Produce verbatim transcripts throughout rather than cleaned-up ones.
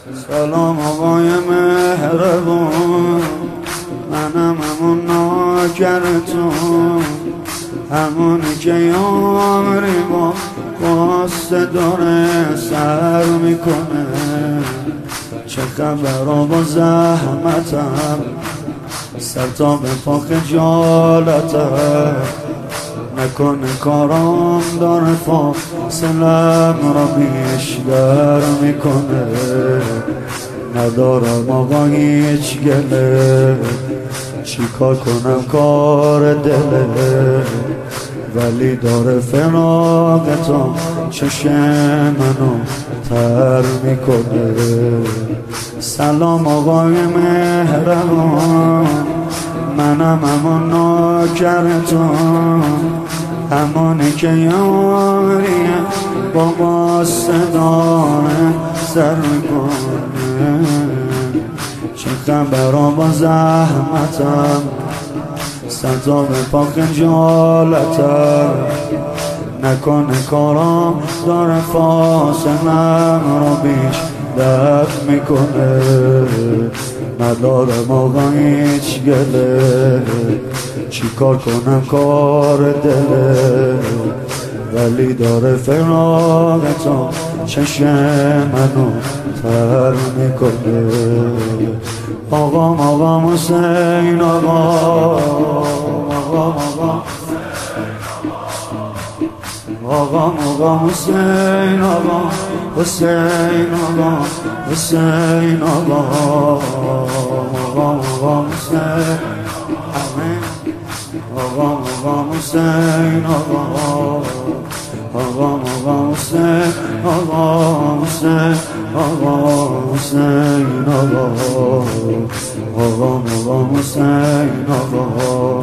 سلام آقای مهربون، منم همون ناکرتون، همونی که یاری با قصه داره سر میکنه. چه خبرها با زحمتم، سر تا به پا خجالتم، نکنه کارام داره فاصلم را بیشتر میکنه. ندارم آقا هیچ گله، چی کار کنم کار دله، ولی داره فراغتم چشم منو تر میکنه. سلام آقای مهربان، منم همون ناکرتون، همونی که یاریه با قصه داره سر میکنه. چه خبرها با زحمتم، سر تا به پا خجالتم، نکنه کارام داره فاصلم را بیشتر میکنه. ندارم آقا هیچ گله، چی کار کنم کار دله، ولی داره فراغتم چشم منو تر میکنه. آقام آقام حسین آقا، آقام آقام آقام آقام حسین آقا، حسین آقا، حسین آقا، آقام آقام حسین، آمین. آقام آقام حسین آقا، آقام آقام حسین، آقام حسین، آقام حسین آقا، آقام آقام حسین آقا،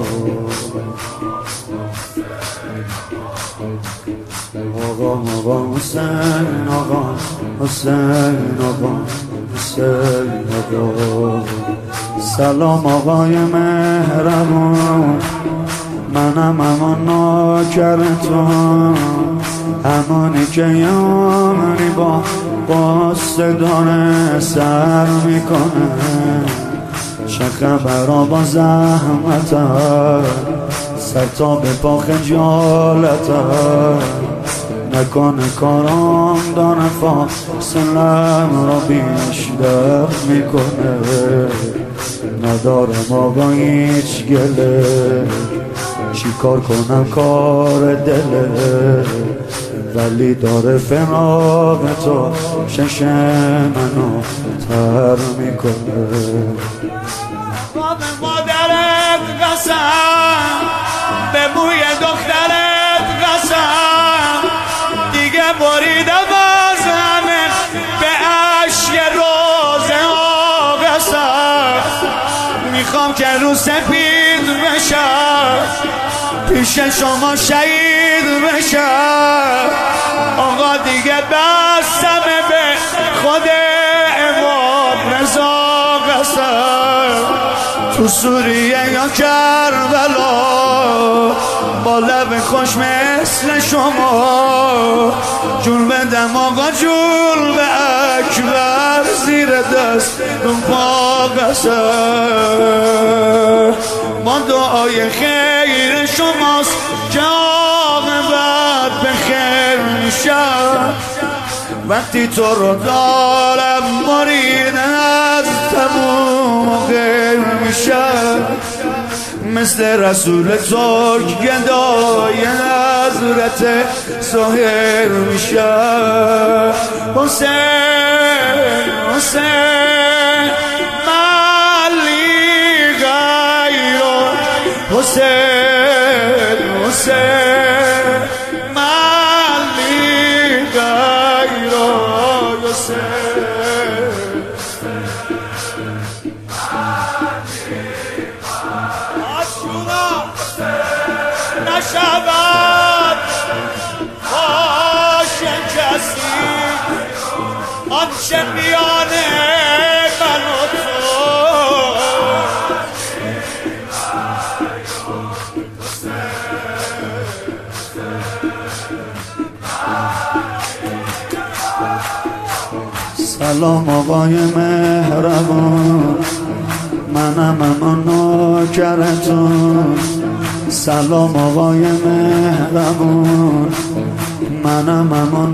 آقام آقام حسین آقا، حسین آقا، حسین آقا. سلام آقای مهربون، منم همون ناکرتون، همونی که یاری با قصه داره سر میکنه. چه خبرها با زحمتم، سر تا به پا خجالتم، نکنه کارام داره فاصلم را بیشتر میکنه. ندارم آقا هیچ گله، چی کار کنم کار دله، ولی داره فراغتو چشم منو تر میکنه. با به مادرت قسم، به موی دخترت قسم، دیگه بریدم از همه به عشق روزه ها قسم. میخوام که رو سپید بشم، پیش شما شهید بشم. آقا دیگه بستمه به خود امام رضا قسم. تو سوریه یا کربلا، با لب خوش مثل شما، جون بدم آقا جون به اکبر، زیر دست دون پا قسم. ما دعای خیر شماست که عاقبت به خیر میشم. وقتی تو رو دارم مرید از تموم غیر میشم. مثل رسول ترک گدای حضرت سهر میشم. حسین حسین ملی غیرو، حسین حسین ملی غیرو، حسین نشود باشه کسی آنچه میان من و تو. سلام آقای مهربان، منم اما نوکرتون. سلام آقای مهربان، منم اما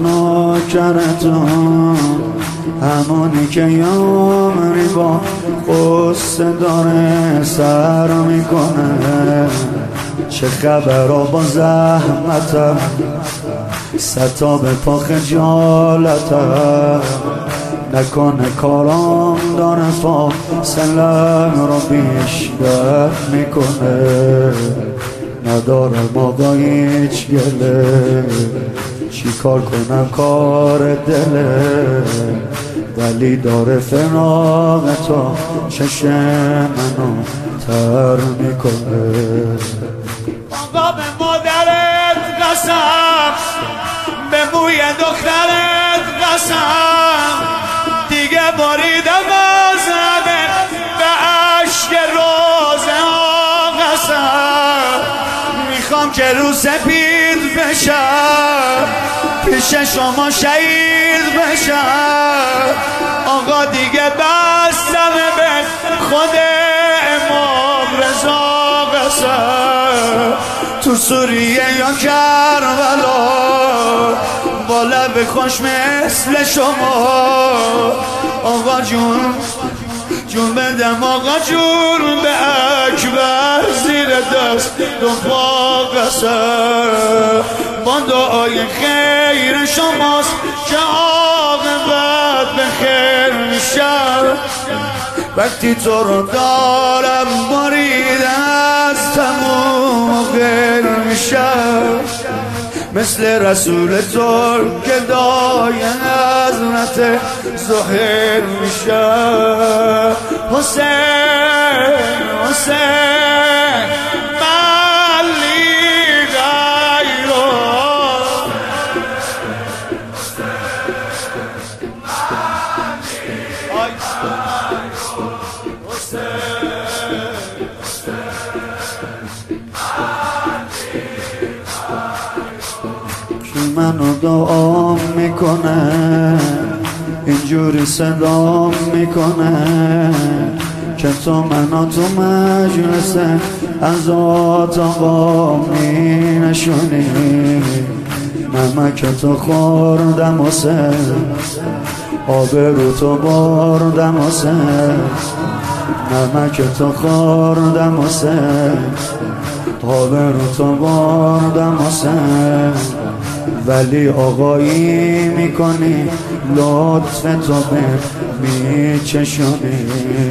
نوکرتون. همونی که یامری با قصه داره سر میکنه. چه خبرها با زحمتم، ستا به پا خجالتم. نکنه کارام داره فاصلم رو بیشتر میکنه. ندارم آقا هیچ گله، چی کار کنم کار دله. ولی داره فراغ تو چشم منو تر میکنه. آقا به مادرت قسم، به موی دخترت قسم، دیگه باریدم از همه به عشق روزه ها قسم. میخوام که رو سپید بشم، پیش شما شهید بشم. آقا دیگه بستم به خود امام رضا قسم. تو سوریه یا کربلا با لب خوش مثل شما. آقا جون جون بدم آقا جون به اکبر زیر دست دو پا قسم. با دعای خیر شماست که عاقبت به خیر میشم. وقتی تو رو دارم بریده از تموم غیر میشم. مثل رسول تو که دای حضرت ظاهر میشم. حسین حسین ملی غیرو. کی منو دعا میکنه، اینجوری صدا میکنه که تو منو تو مجلس ازات آقا می نشونی. نمک تو خوردم حسین، آبرو تو بردم حسین. نمک تو خوردم حسین، آبرو تو بردم حسین. ولی آقایی میکنی، لطف تو به میچشونی.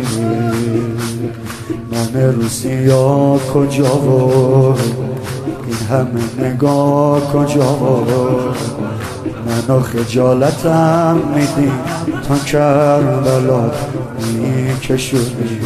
من روسیا کجا و این همه نگاه کجا و منو خجالتم میدی تا کربلا میکشونی.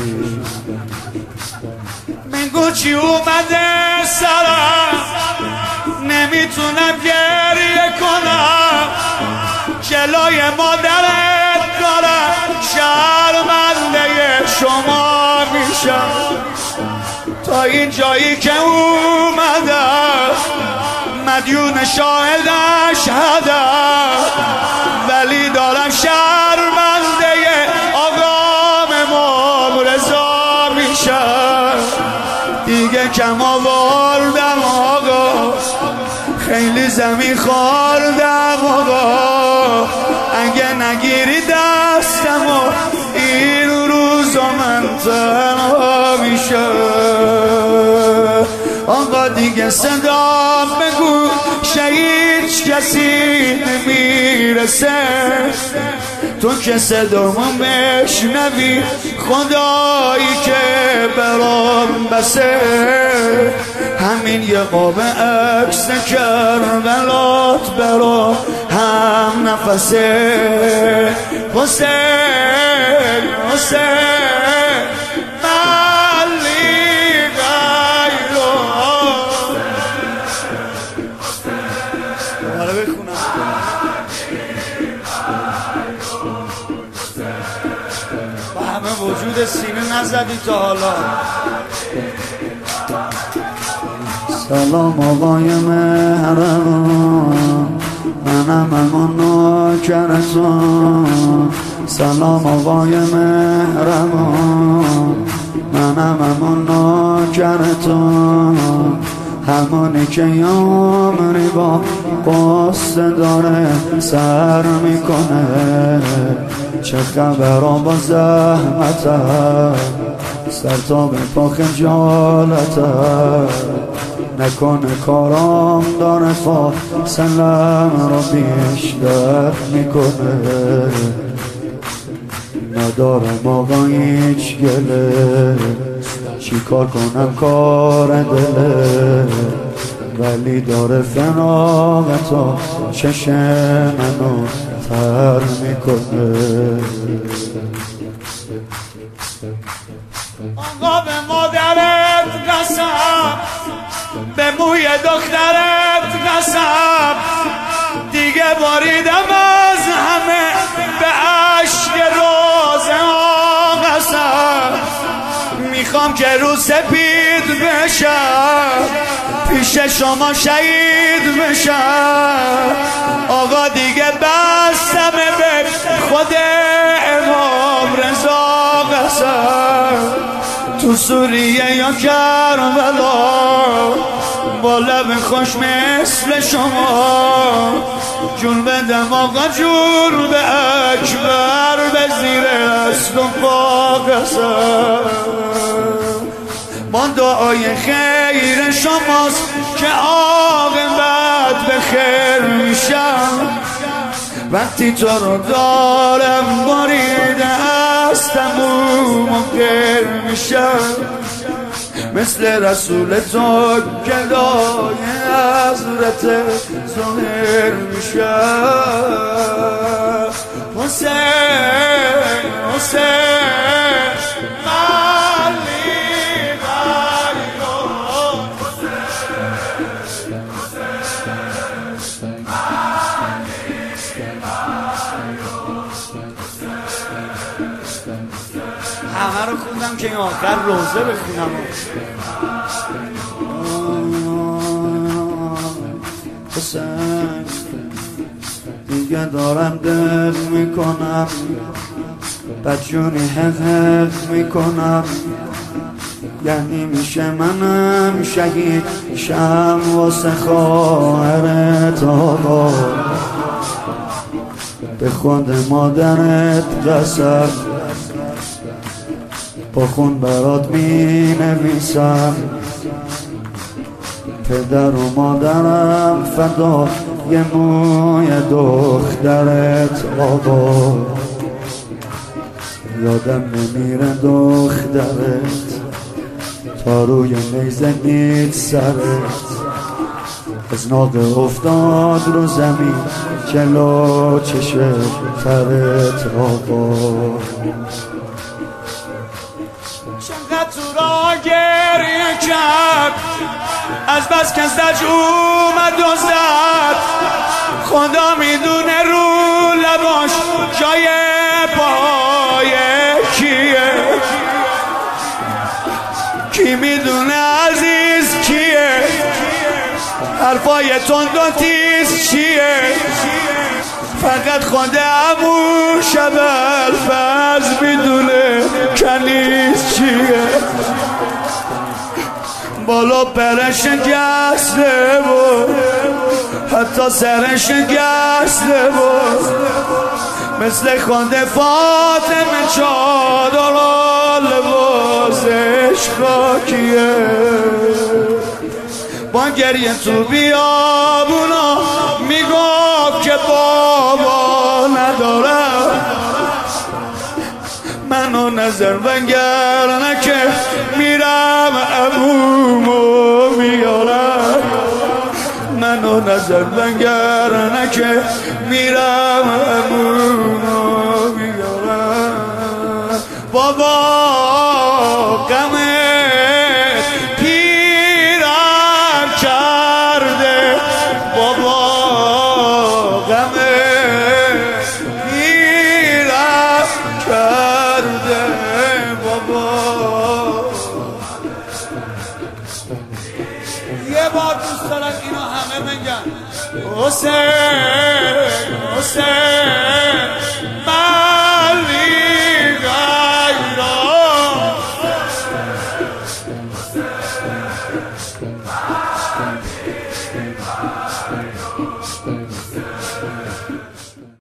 میگو چی اومده سرم، نمیتونم گریه کنم. جلوی مادرت دارم شرمنده شما میشم. تا این جایی که اومدم مدیون شاهدش هدم. ولی دارم شرمنده آقام امام رضا میشم. دیگه کم آوردم آقا، خیلی زمین خوردم آقا. اگه نگیری دستم و این روزا من تنها میشم. آقا دیگه صدا بگو هیچ کسی نمیرسه. تو که صدامو بشنوی خدایی که برام بسه. همین یه قاب عکس کربلات برام هم نفسه. حسین حسین ملی غیرو. حالا بخونم با همه وجود سینه نزدی تا حالا. سلام آقای مهربان، منم اما نوکرتون. سلام آقای مهربان، منم همون ناکرتون، همونی که یامری با قصه داره سر میکنه. چه خبرها با زحمتم، سر تا به پا خجالتم، نکنه کارام داره فاصلم رو بیشتر میکنه. ندارم آقا هیچ گله، چی کار کنم کار دله، ولی داره فراغتا چشم منو تر میکنه. آقا به مادرت قسم، به موی دخترت قسم، دیگه باریدم از همه به عشق روزه ها قسم. میخوام که رو سپید بشم، پیش شما شهید بشم. آقا دیگه بستمه به خود امام رضا قسم. تو سوریه یا کربلا با لب خوش مثل شما جون بدم آقا، جون به اکبر، به زیر دست و پا قسم. با دعای خیر شماست که عاقبت به خیر میشم. وقتی تو رو دارم بریده از تموم و غیر میشم. مثل رسول تو گدای حضرت ظاهر میشم. حسین حسین علی همه رو خوندم که این آخر روزه بخونم. حسین دیگه دارم دل میکنم، بدجونی حق حق میکنم. یعنی میشه منم شهید شم واسه خواهرت آقا. به خود مادرت قسم، با خون برات می نویسم. پدر و مادرم فدا یه موی دخترت آقا. یادم نمیره دخترت تا روی نیزه دید سرت. از ناقه افتاد رو زمین جلو چشم ترت آقا. چقدر تو را گریه کرد، از بس که زج اومد و زد. خدا میدونه رو لباش جای پای کیه، کی میدونه عزیز کیه، حرفای تند و تیز چیه. فقط خود عمو شب الفز میدونه کنیز چیه. بالا پرش گسته و حتی سرش گسته و مثل خود فاطمه چادر و لباسش خاکیه. با گریه تو بیابونا میگفت که بابا ندارم. منو نظر بنگر که میرم عمومو میارم. منو نظر بنگر که میرم عمومو میارم. بابا غم پیرم کرده، بابا غم پیرم کرده، بابا. یه بار دوست دارم اینو همه بگن. حسین حسین